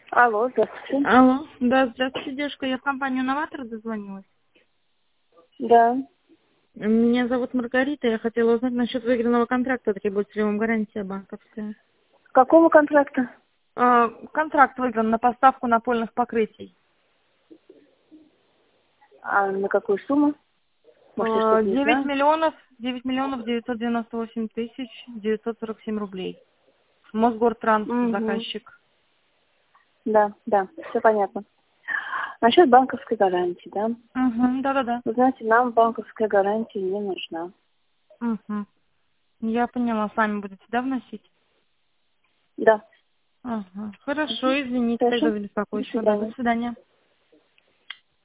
Алло, здравствуйте. Алло, да, здравствуйте, девушка, я в компанию «Новатор» дозвонилась. Да. Меня зовут Маргарита, я хотела узнать насчет выигранного контракта, требуется ли вам гарантия банковская. Какого контракта? Контракт выигран на поставку напольных покрытий. А на какую сумму? Может, я что-то не 9 знаю. миллионов, 9 миллионов 998 тысяч 947 рублей. Мосгортранс, Угу. заказчик. Да, все понятно. Насчет банковской гарантии, да? Угу, да-да-да. Вы знаете, нам банковская гарантия не нужна. Угу. Я поняла, сами будете, да, вносить? Да. Ага. Хорошо, Угу. извините Хорошо. тогда за До беспокойство. Да, до свидания. свидания.